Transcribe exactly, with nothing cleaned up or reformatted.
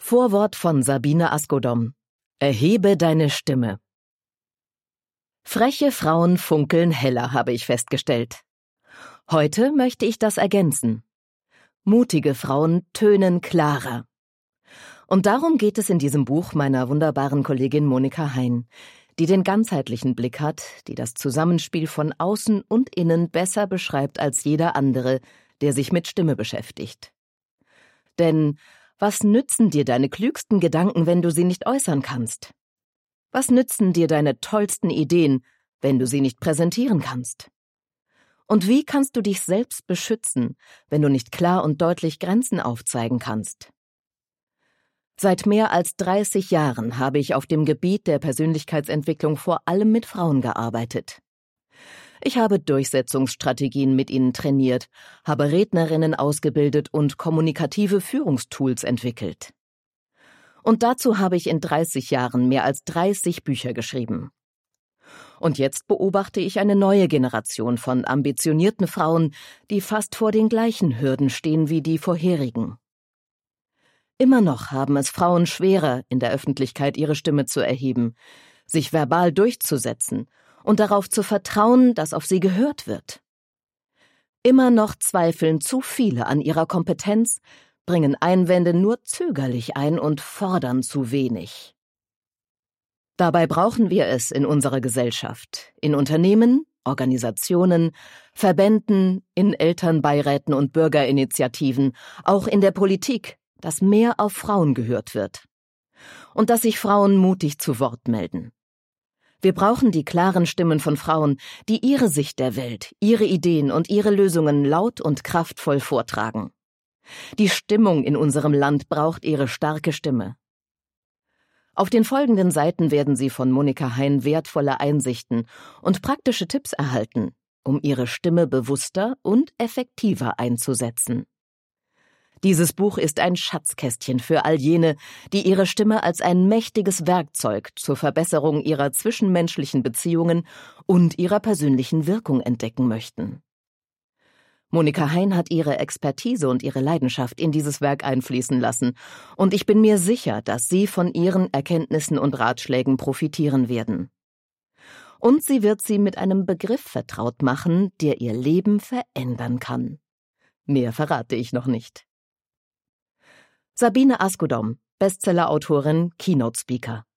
Vorwort von Sabine Askodom. Erhebe deine Stimme. Freche Frauen funkeln heller, habe ich festgestellt. Heute möchte ich das ergänzen. Mutige Frauen tönen klarer. Und darum geht es in diesem Buch meiner wunderbaren Kollegin Monika Hein, die den ganzheitlichen Blick hat, die das Zusammenspiel von Außen und Innen besser beschreibt als jeder andere, der sich mit Stimme beschäftigt. Denn was nützen dir deine klügsten Gedanken, wenn du sie nicht äußern kannst? Was nützen dir deine tollsten Ideen, wenn du sie nicht präsentieren kannst? Und wie kannst du dich selbst beschützen, wenn du nicht klar und deutlich Grenzen aufzeigen kannst? Seit mehr als dreißig Jahren habe ich auf dem Gebiet der Persönlichkeitsentwicklung vor allem mit Frauen gearbeitet. Ich habe Durchsetzungsstrategien mit ihnen trainiert, habe Rednerinnen ausgebildet und kommunikative Führungstools entwickelt. Und dazu habe ich in dreißig Jahren mehr als dreißig Bücher geschrieben. Und jetzt beobachte ich eine neue Generation von ambitionierten Frauen, die fast vor den gleichen Hürden stehen wie die vorherigen. Immer noch haben es Frauen schwerer, in der Öffentlichkeit ihre Stimme zu erheben, sich verbal durchzusetzen und darauf zu vertrauen, dass auf sie gehört wird. Immer noch zweifeln zu viele an ihrer Kompetenz, bringen Einwände nur zögerlich ein und fordern zu wenig. Dabei brauchen wir es in unserer Gesellschaft, in Unternehmen, Organisationen, Verbänden, in Elternbeiräten und Bürgerinitiativen, auch in der Politik, dass mehr auf Frauen gehört wird und dass sich Frauen mutig zu Wort melden. Wir brauchen die klaren Stimmen von Frauen, die ihre Sicht der Welt, ihre Ideen und ihre Lösungen laut und kraftvoll vortragen. Die Stimmung in unserem Land braucht ihre starke Stimme. Auf den folgenden Seiten werden Sie von Monika Hein wertvolle Einsichten und praktische Tipps erhalten, um Ihre Stimme bewusster und effektiver einzusetzen. Dieses Buch ist ein Schatzkästchen für all jene, die ihre Stimme als ein mächtiges Werkzeug zur Verbesserung ihrer zwischenmenschlichen Beziehungen und ihrer persönlichen Wirkung entdecken möchten. Monika Hein hat ihre Expertise und ihre Leidenschaft in dieses Werk einfließen lassen, und ich bin mir sicher, dass Sie von ihren Erkenntnissen und Ratschlägen profitieren werden. Und sie wird Sie mit einem Begriff vertraut machen, der Ihr Leben verändern kann. Mehr verrate ich noch nicht. Sabine Askodom, Bestseller-Autorin, Keynote-Speaker.